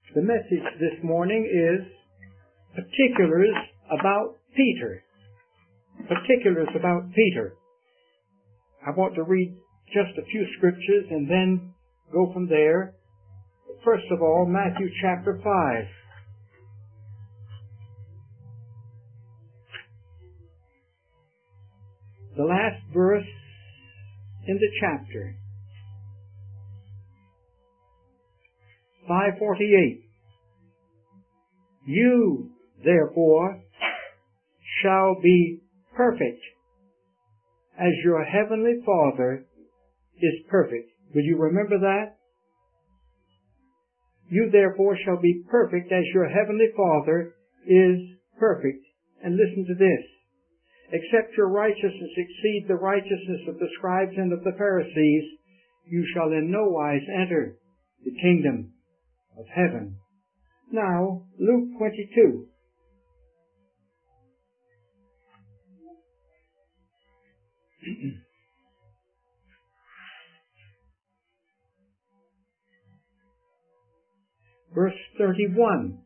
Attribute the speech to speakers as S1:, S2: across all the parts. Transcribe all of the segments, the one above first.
S1: The message this morning is particulars about Peter. Particulars about Peter. I want to read just a few scriptures and then go from there. First of all, Matthew chapter 5. The last verse in the chapter. 5:48. You, therefore, shall be perfect, as your heavenly Father is perfect. Will you remember that? You, therefore, shall be perfect, as your heavenly Father is perfect. And listen to this. Except your righteousness exceed the righteousness of the scribes and of the Pharisees, you shall in no wise enter the kingdom of heaven. Now, Luke 22. Verse 31.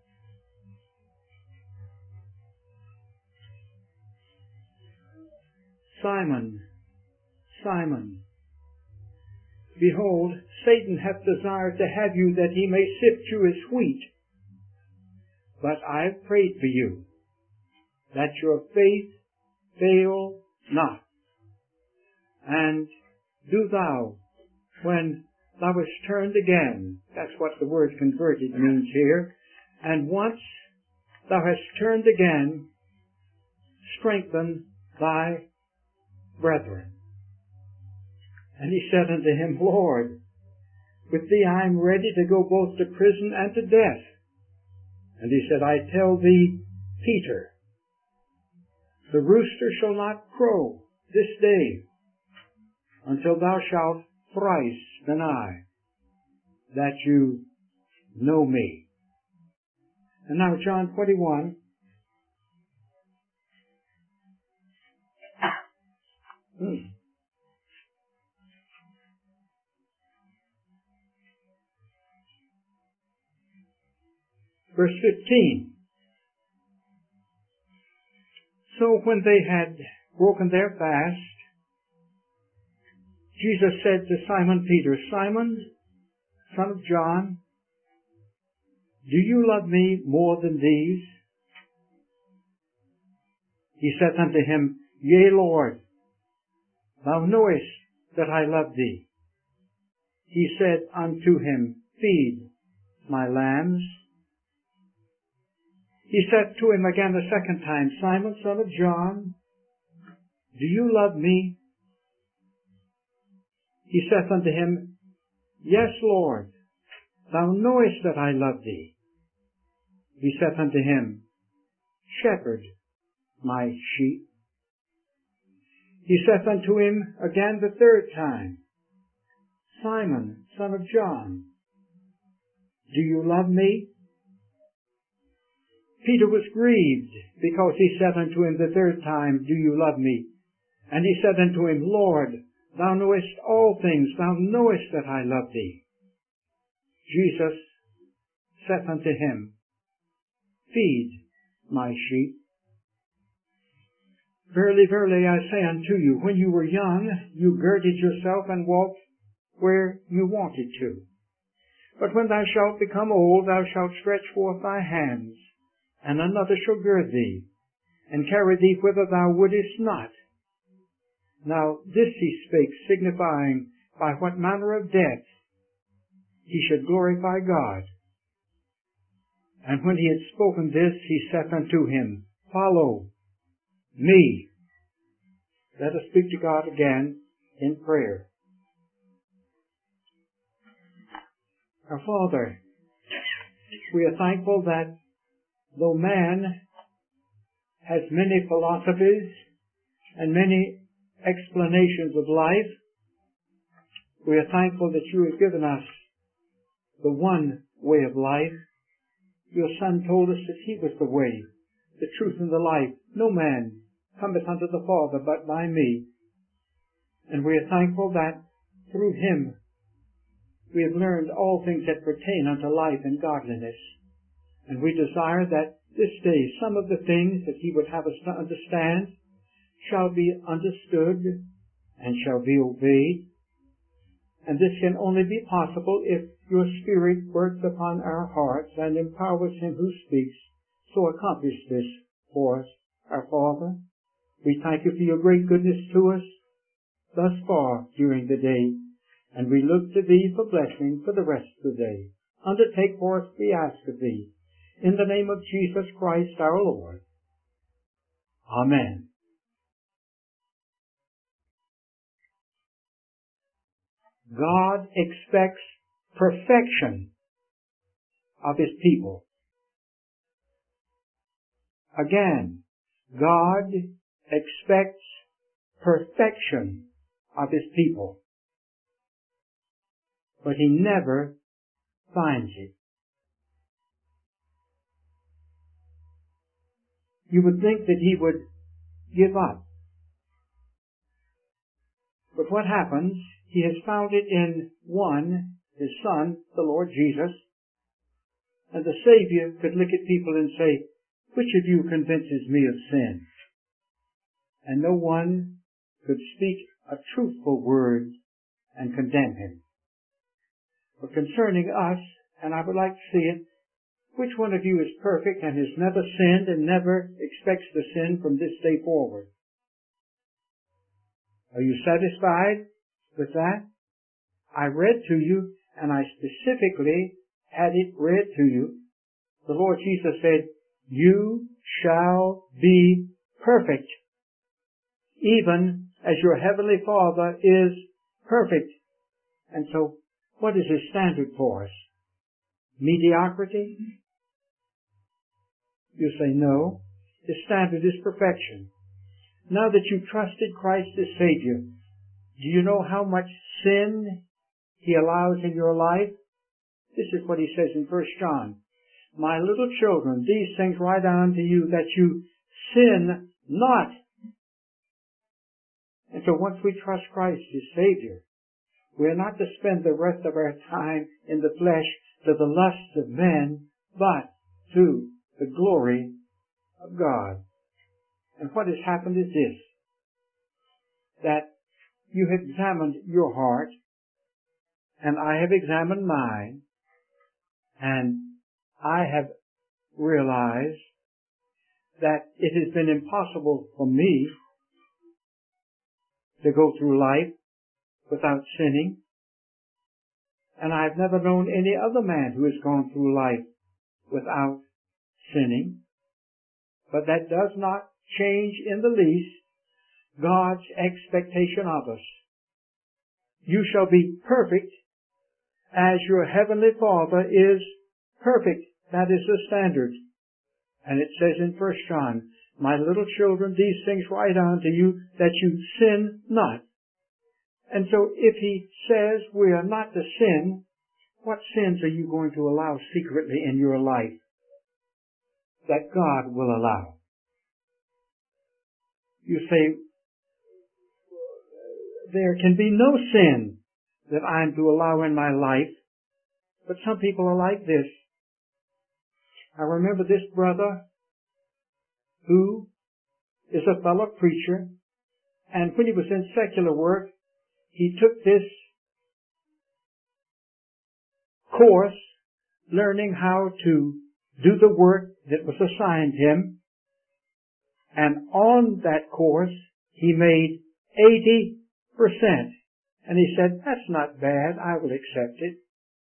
S1: Simon, Simon, behold, Satan hath desired to have you that he may sift you as wheat. But I have prayed for you, that your faith fail not. And do thou, when thou hast turned again, that's what the word converted means here, and once thou hast turned again, strengthen thy brethren. And he said unto him, Lord, with thee I am ready to go both to prison and to death. And he said, I tell thee, Peter, the rooster shall not crow this day until thou shalt thrice deny that you know me. And now John 21. Verse 15. So when they had broken their fast, Jesus said to Simon Peter, Simon, son of John, do you love me more than these? He said unto him, Yea, Lord, thou knowest that I love thee. He said unto him, Feed my lambs. He said to him again the second time, Simon, son of John, do you love me? He saith unto him, Yes, Lord, thou knowest that I love thee. He saith unto him, Shepherd my sheep. He saith unto him again the third time, Simon, son of John, do you love me? Peter was grieved because he said unto him the third time, Do you love me? And he said unto him, Lord, thou knowest all things, thou knowest that I love thee. Jesus saith unto him, Feed my sheep. Verily, verily, I say unto you, when you were young, you girded yourself and walked where you wanted to. But when thou shalt become old, thou shalt stretch forth thy hands, and another shall gird thee, and carry thee whither thou wouldest not. Now this he spake, signifying by what manner of death he should glorify God. And when he had spoken this, he saith unto him, Follow me. Let us speak to God again in prayer. Our Father, we are thankful that though man has many philosophies and many explanations of life, we are thankful that you have given us the one way of life. Your Son told us that he was the way, the truth, and the life. No man cometh unto the Father but by me. And we are thankful that through him we have learned all things that pertain unto life and godliness. And we desire that this day some of the things that he would have us to understand shall be understood and shall be obeyed. And this can only be possible if your Spirit works upon our hearts and empowers him who speaks. So accomplish this for us, our Father. We thank you for your great goodness to us thus far during the day, and we look to thee for blessing for the rest of the day. Undertake for us, we ask of thee, in the name of Jesus Christ our Lord. Amen. God expects perfection of his people. Again, God expects perfection of his people, but he never finds it. You would think that he would give up. But what happens? He has found it in one, his Son, the Lord Jesus. And the Savior could look at people and say, which of you convinces me of sin? And no one could speak a truthful word and condemn him. But concerning us, and I would like to see it, which one of you is perfect and has never sinned and never expects to sin from this day forward? Are you satisfied with that? I read to you, and I specifically had it read to you. The Lord Jesus said, you shall be perfect, even as your heavenly Father is perfect. And so, what is his standard for us? Mediocrity? You say no. His standard is perfection. Now that you've trusted Christ as Savior, do you know how much sin he allows in your life? This is what he says in 1 John. My little children, these things write unto you that you sin not. And so once we trust Christ as Savior, we are not to spend the rest of our time in the flesh to the lusts of men, but to the glory of God. And what has happened is this, that you have examined your heart, and I have examined mine, and I have realized that it has been impossible for me to go through life without sinning, and I've never known any other man who has gone through life without sinning. But that does not change in the least God's expectation of us. You shall be perfect as your heavenly Father is perfect. That is the standard. And it says in 1 John, my little children, these things write unto you that you sin not. And so if he says we are not to sin, what sins are you going to allow secretly in your life that God will allow? You say, there can be no sin that I'm to allow in my life, but some people are like this. I remember this brother who is a fellow preacher, and when he was in secular work, he took this course learning how to do the work that was assigned him, and on that course he made 80%. And he said, that's not bad, I will accept it.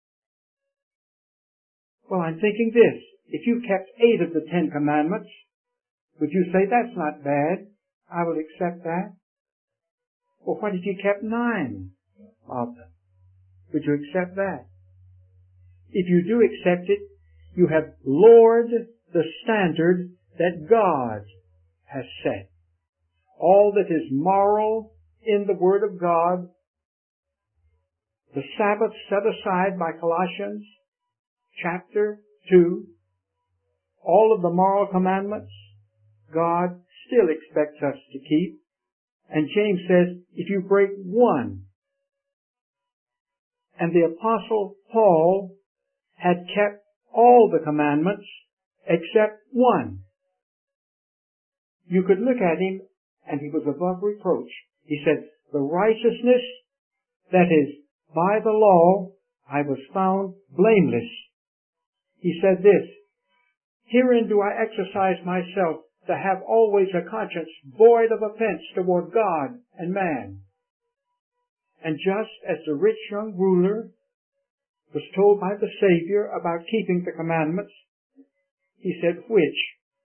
S1: Well, I'm thinking this, if you kept 8 of the 10 commandments, would you say, that's not bad, I will accept that? Well, what if you kept 9 of them? Would you accept that? If you do accept it, you have lowered the standard that God has set. All that is moral in the Word of God, the Sabbath set aside by Colossians chapter 2, all of the moral commandments, God still expects us to keep. And James says, if you break one, And the Apostle Paul had kept all the commandments except one. You could look at him and he was above reproach. He said, the righteousness that is by the law, I was found blameless. He said this, herein do I exercise myself to have always a conscience void of offense toward God and man. And just as the rich young ruler was told by the Savior about keeping the commandments, he said, which?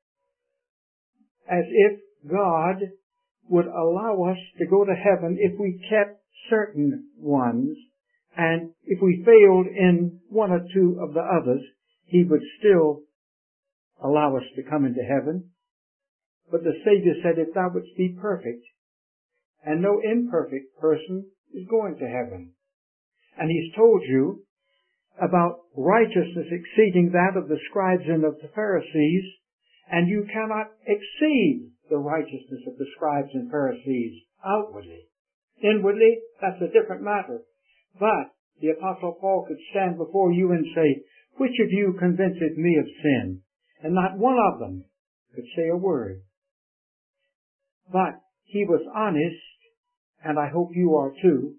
S1: As if God would allow us to go to heaven if we kept certain ones, and if we failed in one or two of the others, he would still allow us to come into heaven. But the Savior said, if thou wouldst be perfect, and no imperfect person is going to heaven. And he's told you about righteousness exceeding that of the scribes and of the Pharisees, and you cannot exceed the righteousness of the scribes and Pharisees outwardly. Inwardly, that's a different matter. But the Apostle Paul could stand before you and say, which of you convinceth me of sin? And not one of them could say a word. But he was honest, and I hope you are too.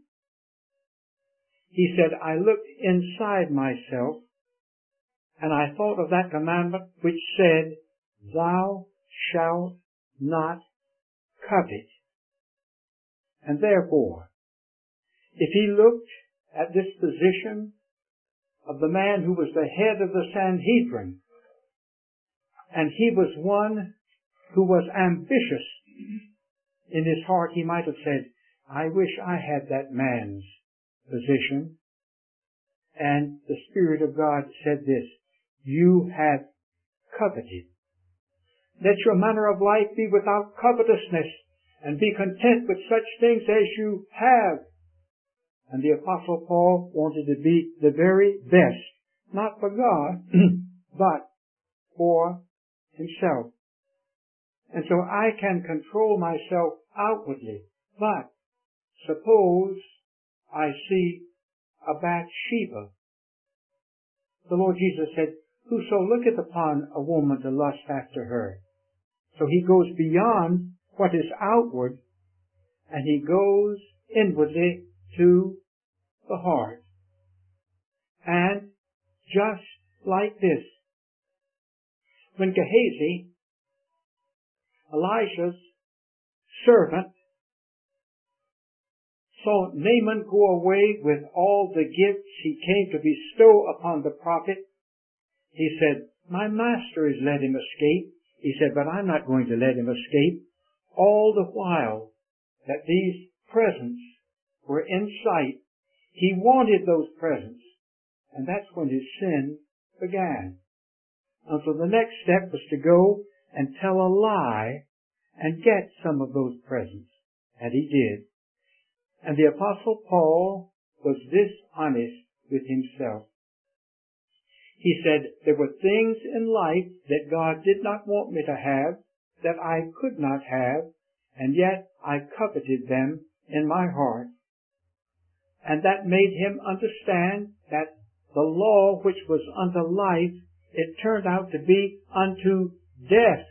S1: He said, I looked inside myself, and I thought of that commandment which said, thou shalt not covet. And therefore, if he looked at this position of the man who was the head of the Sanhedrin, and he was one who was ambitious in his heart, he might have said, I wish I had that man's position. And the Spirit of God said this, you have coveted. Let your manner of life be without covetousness, and be content with such things as you have. And the Apostle Paul wanted to be the very best, not for God, but for himself. And so I can control myself outwardly, but suppose I see a Bathsheba. The Lord Jesus said, whoso looketh upon a woman to lust after her. So he goes beyond what is outward, and he goes inwardly to the heart. And just like this, when Gehazi, Elisha's servant, saw Naaman go away with all the gifts he came to bestow upon the prophet, he said, my master has let him escape. He said, but I'm not going to let him escape. All the while that these presents were in sight, he wanted those presents. And that's when his sin began. And so the next step was to go and tell a lie and get some of those presents. And he did. And the Apostle Paul was this honest with himself. He said, there were things in life that God did not want me to have, that I could not have, and yet I coveted them in my heart. And that made him understand that the law which was unto life, it turned out to be unto death.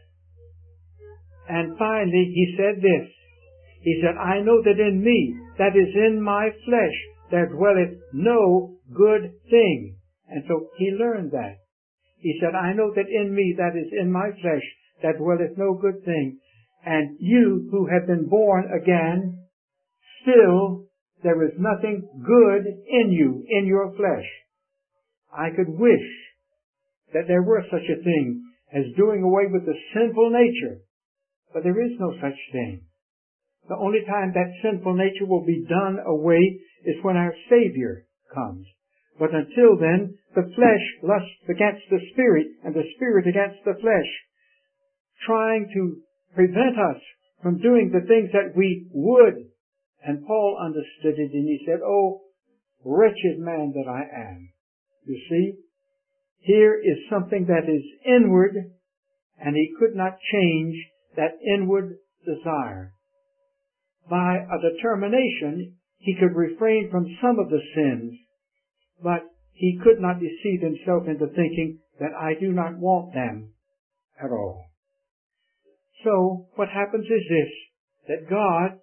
S1: And finally he said this. He said, I know that in me, that is in my flesh, there dwelleth no good thing. And so he learned that. He said, I know that in me, that is in my flesh, that dwelleth no good thing. And you who have been born again, still there is nothing good in you, in your flesh. I could wish that there were such a thing as doing away with the sinful nature. But there is no such thing. The only time that sinful nature will be done away is when our Savior comes. But until then, the flesh lusts against the Spirit, and the Spirit against the flesh, trying to prevent us from doing the things that we would. And Paul understood it, and he said, oh, wretched man that I am. You see, here is something that is inward, and he could not change that inward desire. By a determination, he could refrain from some of the sins, but he could not deceive himself into thinking that I do not want them at all. So what happens is this, that God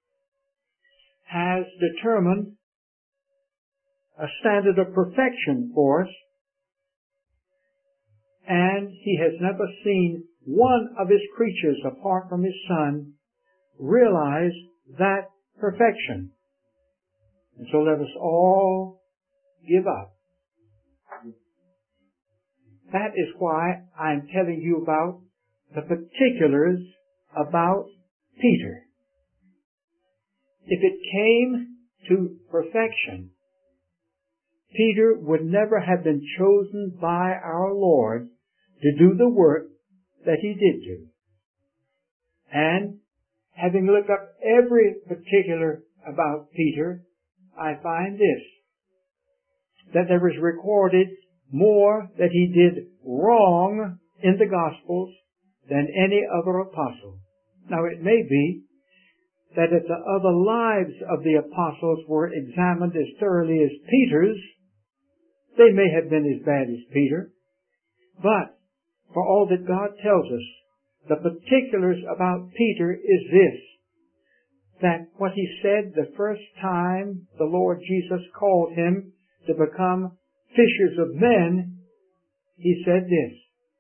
S1: has determined a standard of perfection for us, and he has never seen one of his creatures apart from his Son realize that perfection. And so let us all give up. That is why I'm telling you about the particulars about Peter. If it came to perfection, Peter would never have been chosen by our Lord to do the work that he did do. And having looked up every particular about Peter, I find this, that there is recorded more that he did wrong in the Gospels than any other apostle. Now it may be that if the other lives of the apostles were examined as thoroughly as Peter's, they may have been as bad as Peter. But for all that God tells us, the particulars about Peter is this, that what he said the first time the Lord Jesus called him to become fishers of men, he said this.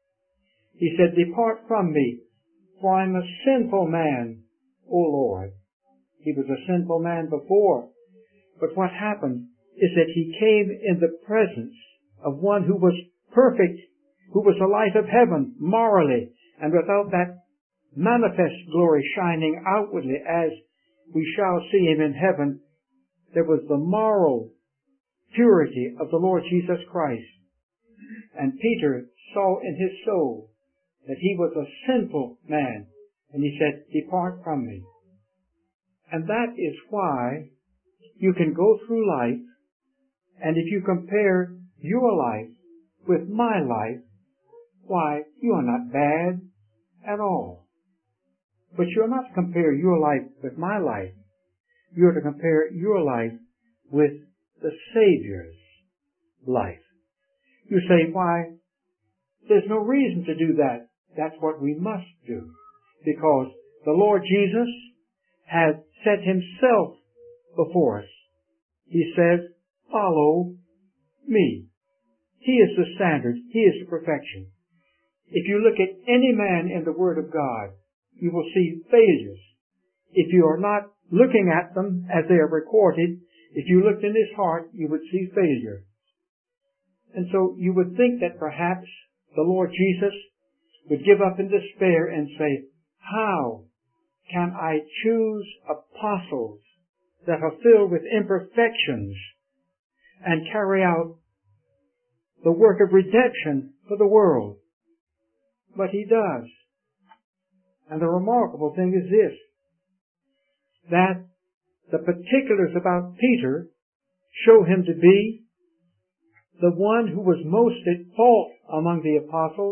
S1: He said, "Depart from me, for I am a sinful man, O Lord." He was a sinful man before. But what happened is that he came in the presence of one who was perfect, who was the light of heaven morally, and without that manifest glory shining outwardly as we shall see him in heaven, there was the moral purity of the Lord Jesus Christ. And Peter saw in his soul that he was a sinful man, and he said, "Depart from me." And that is why you can go through life, and if you compare your life with my life, why, you are not bad at all. But you're not to compare your life with my life. You're to compare your life with the Savior's life. You say, why, there's no reason to do that. That's what we must do. Because the Lord Jesus has set himself before us. He says, follow me. He is the standard. He is the perfection. If you look at any man in the Word of God, you will see failures. If you are not looking at them as they are recorded, if you looked in his heart, you would see failure. And so you would think that perhaps the Lord Jesus would give up in despair and say, how can I choose apostles that are filled with imperfections and carry out the work of redemption for the world? But he does. And the remarkable thing is this, that the particulars about Peter show him to be the one who was most at fault among the apostles.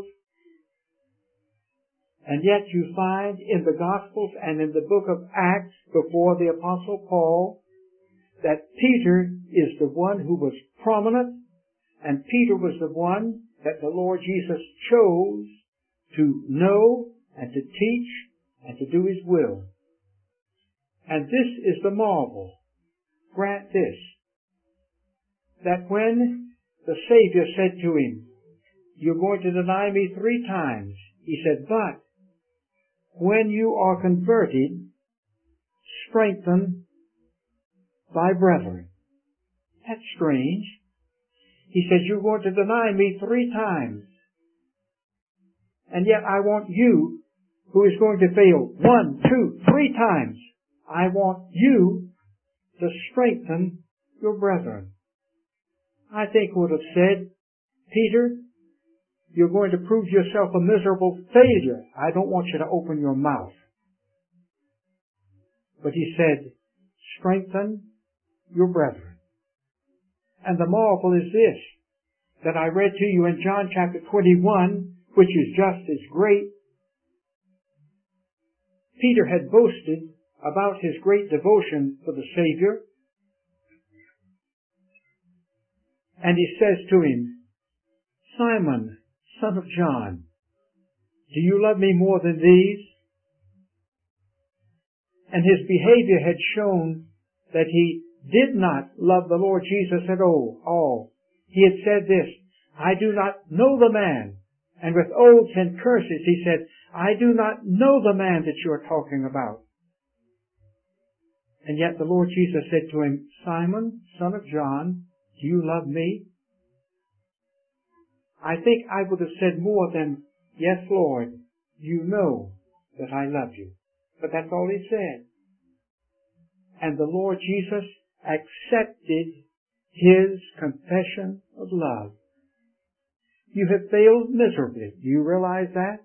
S1: And yet you find in the Gospels and in the book of Acts before the Apostle Paul that Peter is the one who was prominent, and Peter was the one that the Lord Jesus chose to know and to teach and to do his will. And this is the marvel. Grant this, that when the Savior said to him, "You're going to deny me 3 times," he said, "But when you are converted, strengthen thy brethren." That's strange. He says, "You're going to deny me 3 times. And yet I want you, who is going to fail 1, 2, 3 times, I want you to strengthen your brethren." I think he would have said, "Peter, you're going to prove yourself a miserable failure. I don't want you to open your mouth." But he said, "Strengthen your brethren." And the marvel is this, that I read to you in John chapter 21, which is just as great. Peter had boasted about his great devotion for the Savior. And he says to him, Simon, son of John, do you love me more than these? And his behavior had shown that he did not love the Lord Jesus at all. He had said this, I do not know the man. And with oaths and curses he said, I do not know the man that you are talking about. And yet the Lord Jesus said to him, Simon, son of John, do you love me? I think I would have said more than, yes, Lord, you know that I love you. But that's all he said. And the Lord Jesus accepted his confession of love. You have failed miserably. Do you realize that?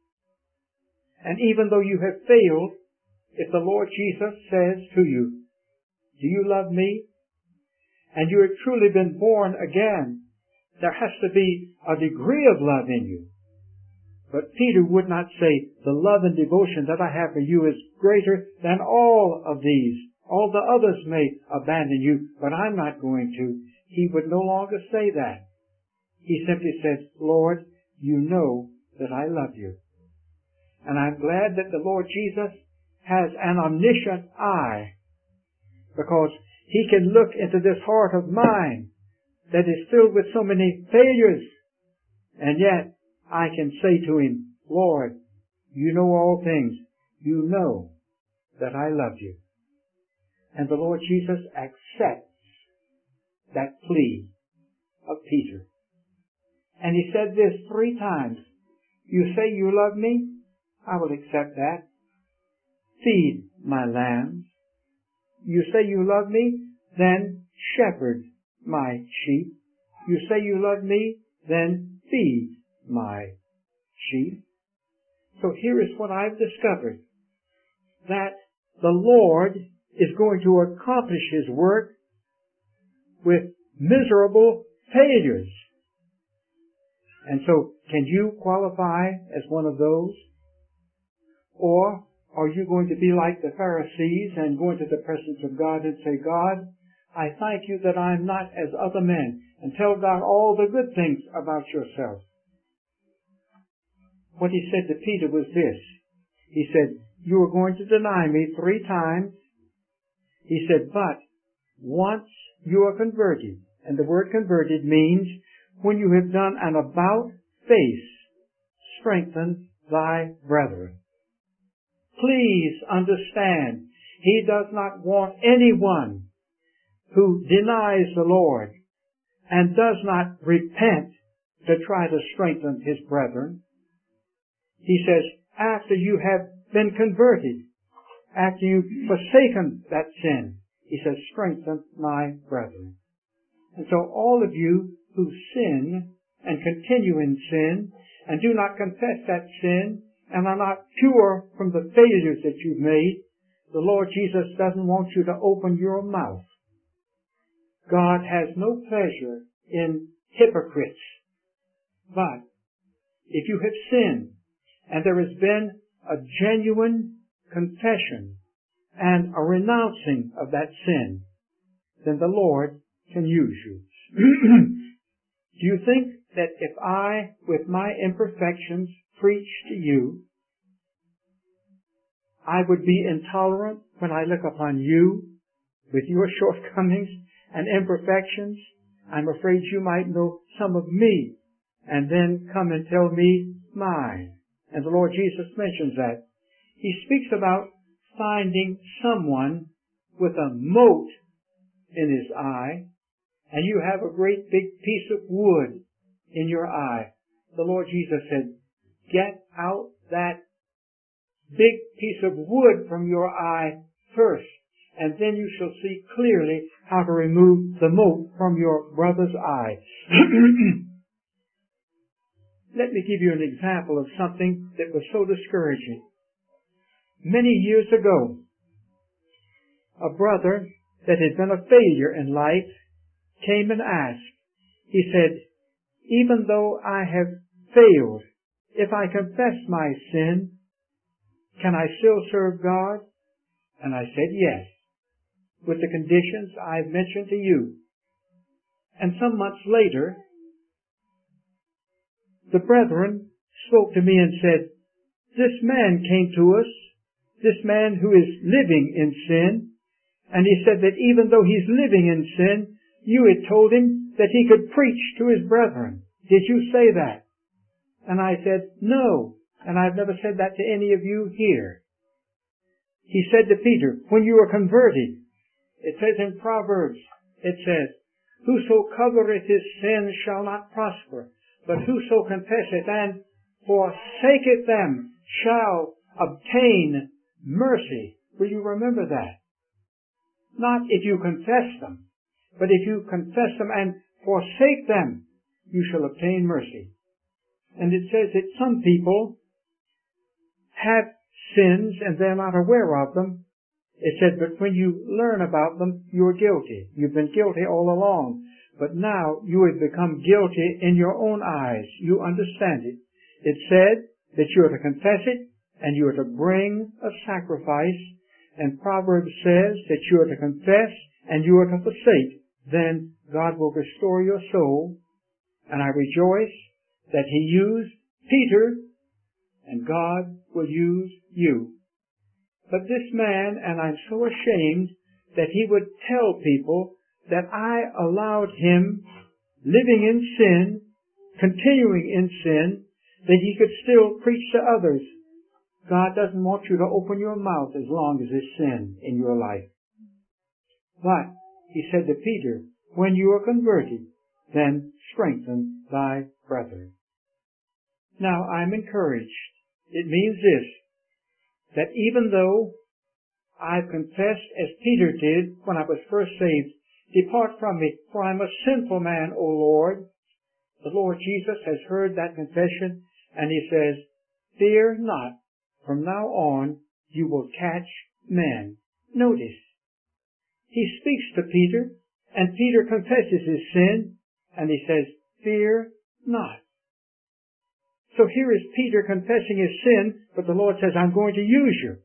S1: And even though you have failed, if the Lord Jesus says to you, do you love me? And you have truly been born again, there has to be a degree of love in you. But Peter would not say, the love and devotion that I have for you is greater than all of these. All the others may abandon you, but I'm not going to. He would no longer say that. He simply says, Lord, you know that I love you. And I'm glad that the Lord Jesus has an omniscient eye, because he can look into this heart of mine that is filled with so many failures. And yet I can say to him, Lord, you know all things. You know that I love you. And the Lord Jesus accepts that plea of Peter. And he said this 3 times. You say you love me? I will accept that. Feed my lambs. You say you love me? Then shepherd my sheep. You say you love me? Then feed my sheep. So here is what I've discovered. That the Lord is going to accomplish his work with miserable failures. And so, can you qualify as one of those? Or are you going to be like the Pharisees and go into the presence of God and say, God, I thank you that I'm not as other men, and tell God all the good things about yourself? What he said to Peter was this. He said, you are going to deny me 3 times. He said, but once you are converted, and the word converted means when you have done an about face, strengthen thy brethren. Please understand, he does not want anyone who denies the Lord and does not repent to try to strengthen his brethren. He says, after you have been converted, after you've forsaken that sin, he says, strengthen my brethren. And so all of you who sin and continue in sin and do not confess that sin and are not pure from the failures that you've made, the Lord Jesus doesn't want you to open your mouth. God has no pleasure in hypocrites. But if you have sinned and there has been a genuine confession and a renouncing of that sin, then the Lord can use you. Do you think that if I, with my imperfections, preach to you, I would be intolerant when I look upon you with your shortcomings and imperfections? I'm afraid you might know some of me and then come and tell me mine. And the Lord Jesus mentions that. He speaks about finding someone with a mote in his eye, and you have a great big piece of wood in your eye. The Lord Jesus said, get out that big piece of wood from your eye first, and then you shall see clearly how to remove the mote from your brother's eye. Let me give you an example of something that was so discouraging. Many years ago, a brother that had been a failure in life came and asked. He said, even though I have failed, if I confess my sin, can I still serve God? And I said yes, with the conditions I've mentioned to you. And some months later, the brethren spoke to me and said, this man came to us, this man who is living in sin, and he said that even though he's living in sin, you had told him that he could preach to his brethren. Did you say that? And I said, no, and I've never said that to any of you here. He said to Peter, when you were converted, it says in Proverbs, it says, whoso covereth his sin shall not prosper, but whoso confesseth and forsaketh them shall obtain mercy. Will you remember that? Not if you confess them, but if you confess them and forsake them, you shall obtain mercy. And it says that some people have sins and they're not aware of them. It said, but when you learn about them, you're guilty. You've been guilty all along. But now you have become guilty in your own eyes. You understand it. It said that you are to confess it and you are to bring a sacrifice. And Proverbs says that you are to confess and you are to forsake. Then God will restore your soul. And I rejoice that He used Peter and God will use you. But this man, and I'm so ashamed that he would tell people that I allowed him living in sin, continuing in sin, that he could still preach to others. God doesn't want you to open your mouth as long as there's sin in your life. But he said to Peter, when you are converted, then strengthen thy brethren. Now I'm encouraged. It means this, that even though I've confessed as Peter did when I was first saved, depart from me, for I'm a sinful man, O Lord. The Lord Jesus has heard that confession, and He says, fear not, from now on you will catch men. Notice, He speaks to Peter, and Peter confesses his sin, and He says, fear not. So here is Peter confessing his sin, but the Lord says, I'm going to use you.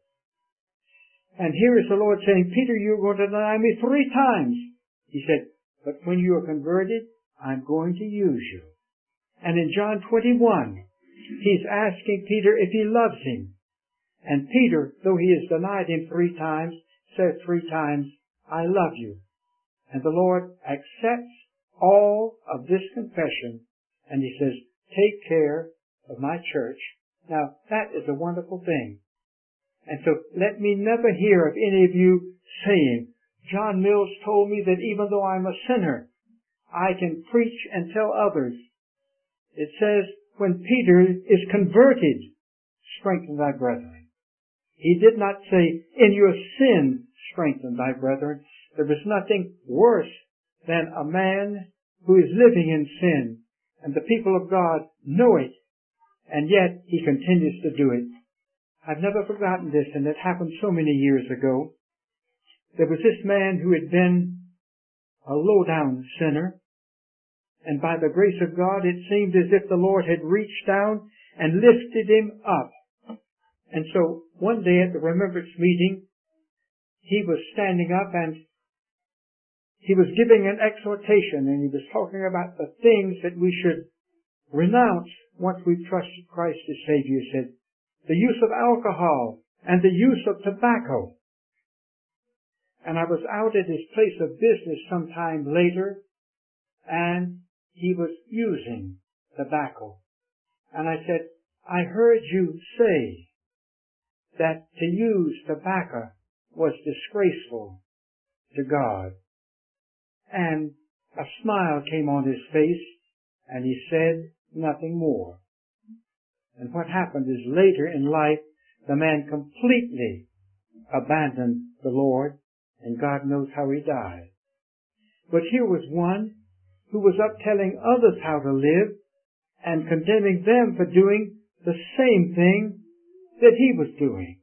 S1: And here is the Lord saying, Peter, you're going to deny me 3 times. He said, but when you are converted, I'm going to use you. And in John 21, He's asking Peter if he loves him. And Peter, though he has denied Him 3 times, says 3 times, I love you. And the Lord accepts all of this confession, and He says, take care of my church. Now, that is a wonderful thing. And so let me never hear of any of you saying, John Mills told me that even though I'm a sinner, I can preach and tell others. It says, when Peter is converted, strengthen thy brethren. He did not say, in your sin, strengthen thy brethren. There is nothing worse than a man who is living in sin, and the people of God know it, and yet he continues to do it. I've never forgotten this, and it happened so many years ago. There was this man who had been a low-down sinner, and by the grace of God, it seemed as if the Lord had reached down and lifted him up. And so, one day at the remembrance meeting, he was standing up and he was giving an exhortation, and he was talking about the things that we should renounce once we've trusted Christ as Savior. He said, the use of alcohol and the use of tobacco. And I was out at his place of business some time later, and he was using tobacco. And I said, I heard you say that to use tobacco was disgraceful to God. And a smile came on his face, and he said nothing more. And what happened is later in life, the man completely abandoned the Lord, and God knows how he died. But here was one who was up telling others how to live and condemning them for doing the same thing that he was doing.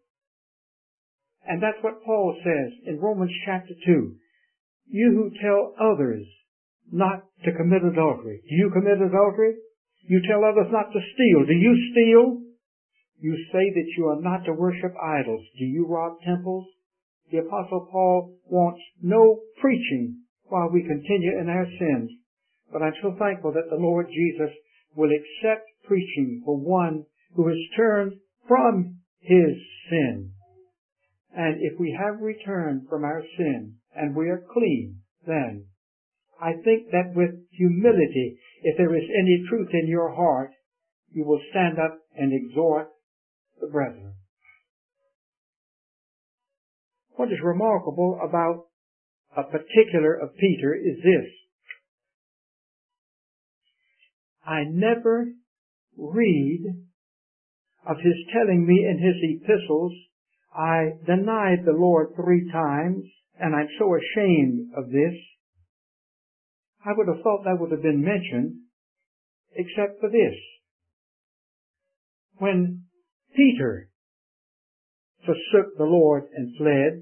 S1: And that's what Paul says in Romans chapter 2. You who tell others not to commit adultery. Do you commit adultery? You tell others not to steal. Do you steal? You say that you are not to worship idols. Do you rob temples? The Apostle Paul wants no preaching while we continue in our sins. But I'm so thankful that the Lord Jesus will accept preaching for one who has turned from his sin. And if we have returned from our sin and we are clean, then I think that with humility, if there is any truth in your heart, you will stand up and exhort the brethren. What is remarkable about a particular of Peter is this. I never read of his telling me in his epistles, I denied the Lord 3 times, and I'm so ashamed of this. I would have thought that would have been mentioned, except for this. When Peter forsook the Lord and fled,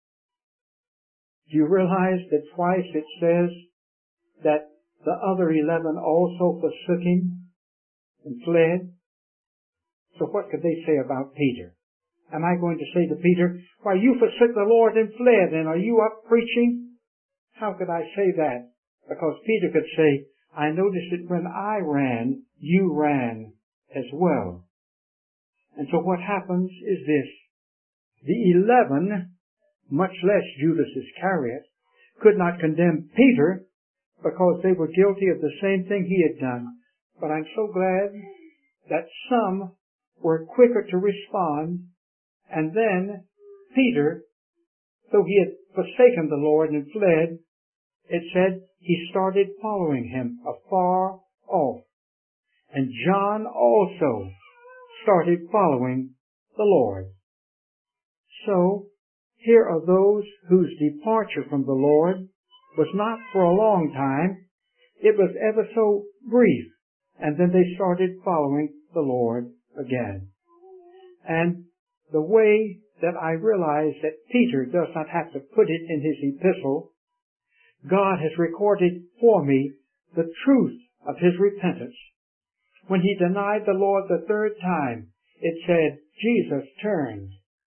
S1: do you realize that twice it says that the other 11 also forsook him and fled? So what could they say about Peter? Am I going to say to Peter, why, you forsook the Lord and fled, and are you up preaching? How could I say that? Because Peter could say, I noticed it when I ran, you ran as well. And so what happens is this. The 11, much less Judas Iscariot, could not condemn Peter because they were guilty of the same thing he had done. But I'm so glad that some were quicker to respond, and then Peter, though he had forsaken the Lord and fled, it said he started following him afar off. And John also started following the Lord. So, here are those whose departure from the Lord was not for a long time. It was ever so brief. And then they started following the Lord again. And the way that I realize that Peter does not have to put it in his epistle, God has recorded for me the truth of his repentance. When he denied the Lord the 3rd time, it said Jesus turned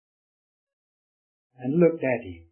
S1: and looked at him.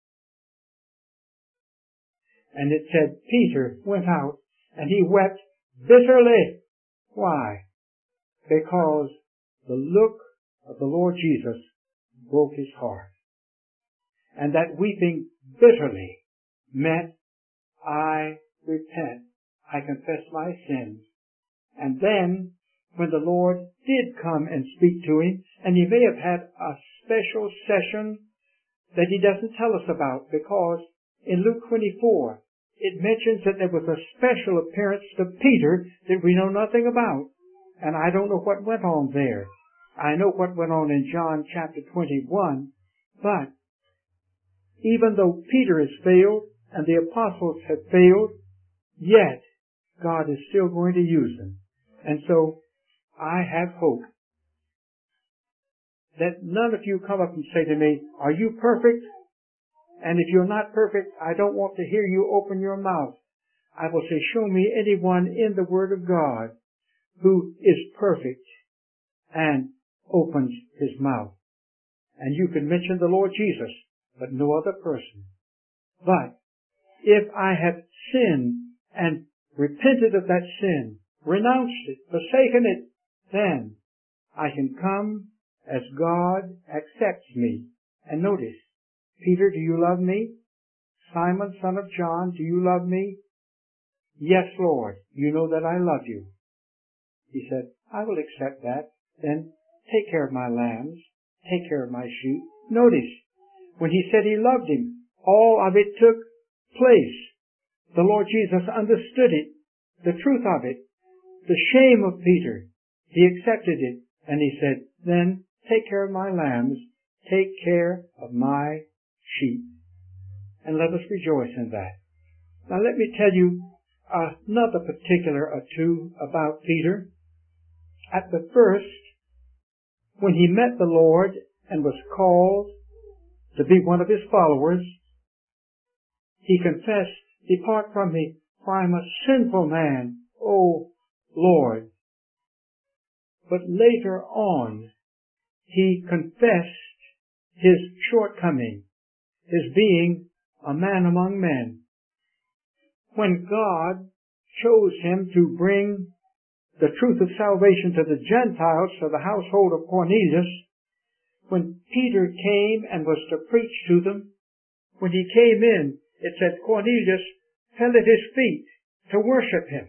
S1: And it said Peter went out and he wept bitterly. Why? Because the look of the Lord Jesus broke his heart. And that weeping bitterly meant, I repent. I confess my sins. And then, when the Lord did come and speak to him, and he may have had a special session that he doesn't tell us about, because in Luke 24, it mentions that there was a special appearance to Peter that we know nothing about. And I don't know what went on there. I know what went on in John chapter 21, but even though Peter has failed and the apostles have failed, yet God is still going to use them. And so I have hope that none of you come up and say to me, are you perfect? And if you're not perfect, I don't want to hear you open your mouth. I will say, show me anyone in the Word of God who is perfect and opens his mouth. And you can mention the Lord Jesus, but no other person. But if I have sinned and repented of that sin, renounced it, forsaken it, then I can come as God accepts me. And notice, Peter, do you love me? Simon, son of John, do you love me? Yes, Lord, you know that I love you. He said, I will accept that. Then take care of my lambs, take care of my sheep. Notice, when he said he loved him, all of it took place. The Lord Jesus understood it, the truth of it, the shame of Peter. He accepted it, and he said, then take care of my lambs, take care of my sheep. And let us rejoice in that. Now let me tell you another particular or two about Peter. At the first, when he met the Lord and was called to be one of his followers, he confessed, depart from me, for I am a sinful man, O Lord. But later on, he confessed his shortcoming, his being a man among men. When God chose him to bring the truth of salvation to the Gentiles, to the household of Cornelius, when Peter came and was to preach to them, when he came in, it said Cornelius fell at his feet to worship him.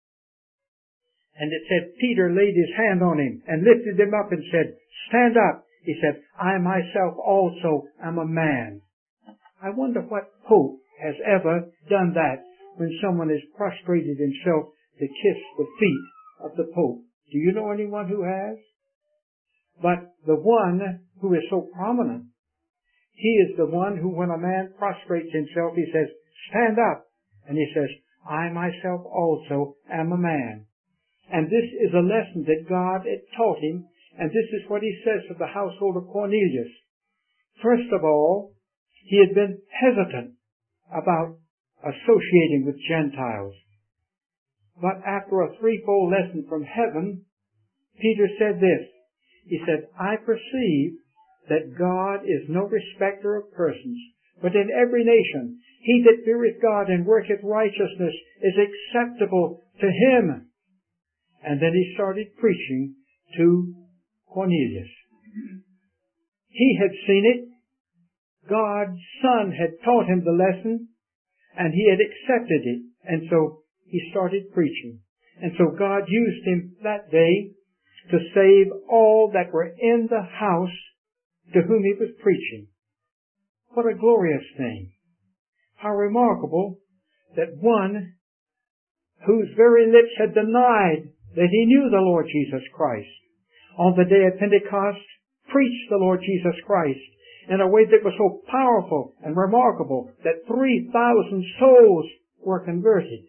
S1: And it said Peter laid his hand on him and lifted him up and said, "Stand up." He said, "I myself also am a man." I wonder what pope has ever done that when someone has prostrated himself to kiss the feet of the Pope. Do you know anyone who has? But the one who is so prominent, he is the one who, when a man prostrates himself, he says, "Stand up." And he says, "I myself also am a man." And this is a lesson that God had taught him, and this is what he says to the household of Cornelius. First of all, he had been hesitant about associating with Gentiles. But after a threefold lesson from heaven, Peter said this. He said, "I perceive that God is no respecter of persons, but in every nation he that feareth God and worketh righteousness is acceptable to him." And then he started preaching to Cornelius. He had seen it. God's Son had taught him the lesson, and he had accepted it. And so he started preaching. And so God used him that day to save all that were in the house to whom he was preaching. What a glorious thing. How remarkable that one whose very lips had denied that he knew the Lord Jesus Christ, on the day of Pentecost, preached the Lord Jesus Christ in a way that was so powerful and remarkable that 3,000 souls were converted.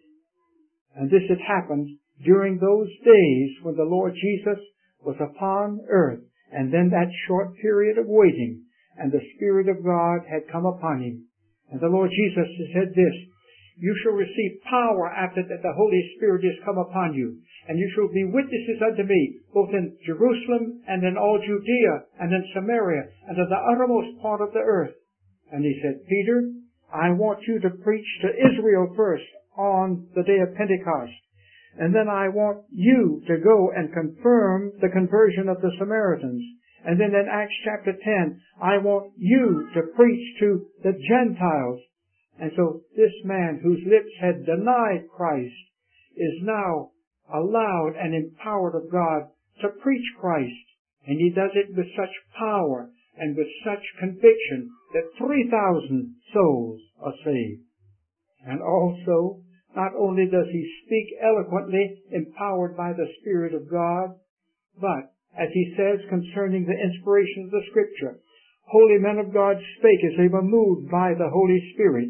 S1: And this had happened during those days when the Lord Jesus was upon earth, and then that short period of waiting, and the Spirit of God had come upon him. And the Lord Jesus said this, "You shall receive power after that the Holy Spirit is come upon you, and you shall be witnesses unto me, both in Jerusalem and in all Judea and in Samaria and to the uttermost part of the earth." And he said, "Peter, I want you to preach to Israel first on the day of Pentecost. And then I want you to go and confirm the conversion of the Samaritans. And then in Acts chapter 10, I want you to preach to the Gentiles." And so this man whose lips had denied Christ is now allowed and empowered of God to preach Christ. And he does it with such power and with such conviction that 3,000 souls are saved. And also, not only does he speak eloquently, empowered by the Spirit of God, but, as he says concerning the inspiration of the Scripture, holy men of God spake as they were moved by the Holy Spirit.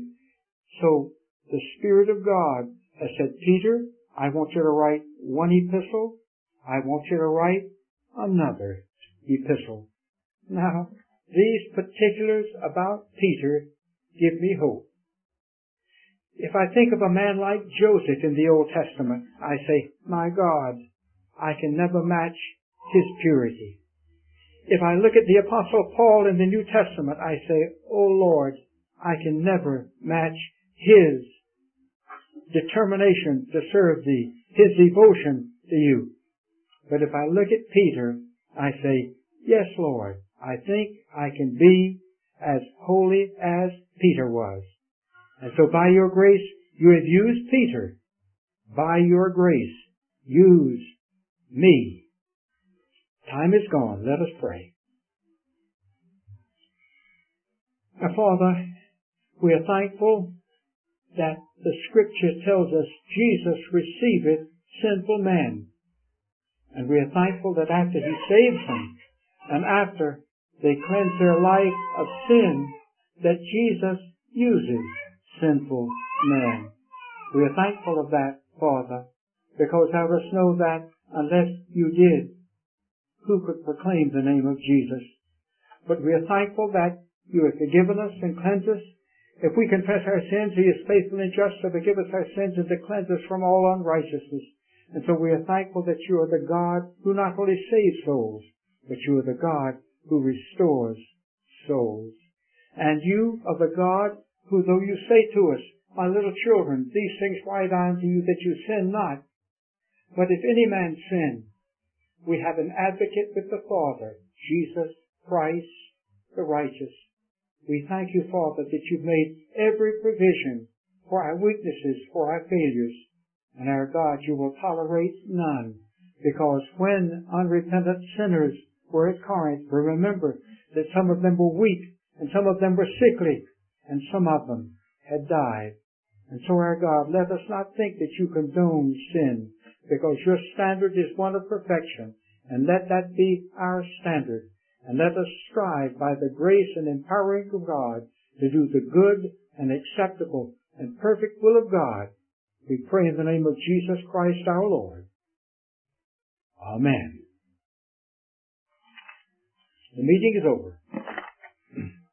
S1: So, the Spirit of God has said, "Peter, I want you to write one epistle. I want you to write another epistle." Now, these particulars about Peter give me hope. If I think of a man like Joseph in the Old Testament, I say, "My God, I can never match his purity." If I look at the Apostle Paul in the New Testament, I say, "Oh Lord, I can never match his determination to serve thee, his devotion to you." But if I look at Peter, I say, "Yes, Lord, I think I can be as holy as Peter was." And so by your grace, you have used Peter. By your grace, use me. Time is gone. Let us pray. Now, Father, we are thankful that the Scripture tells us Jesus receiveth sinful men. And we are thankful that after he saves them, and after they cleanse their life of sin, that Jesus uses sinful men. We are thankful of that, Father, because thou dost know that unless you did, who could proclaim the name of Jesus? But we are thankful that you have forgiven us and cleansed us. If we confess our sins, he is faithful and just to forgive us our sins and to cleanse us from all unrighteousness. And so we are thankful that you are the God who not only saves souls, but you are the God who restores souls. And you are the God who, though you say to us, my little children, these things write I unto you that you sin not. But if any man sin, we have an advocate with the Father, Jesus Christ the righteous. We thank you, Father, that you've made every provision for our weaknesses, for our failures. And our God, you will tolerate none. Because when unrepentant sinners were at Corinth, we remember that some of them were weak, and some of them were sickly, and some of them had died. And so, our God, let us not think that you condone sin, because your standard is one of perfection, and let that be our standard. And let us strive by the grace and empowering of God to do the good and acceptable and perfect will of God. We pray in the name of Jesus Christ our Lord. Amen. The meeting is over.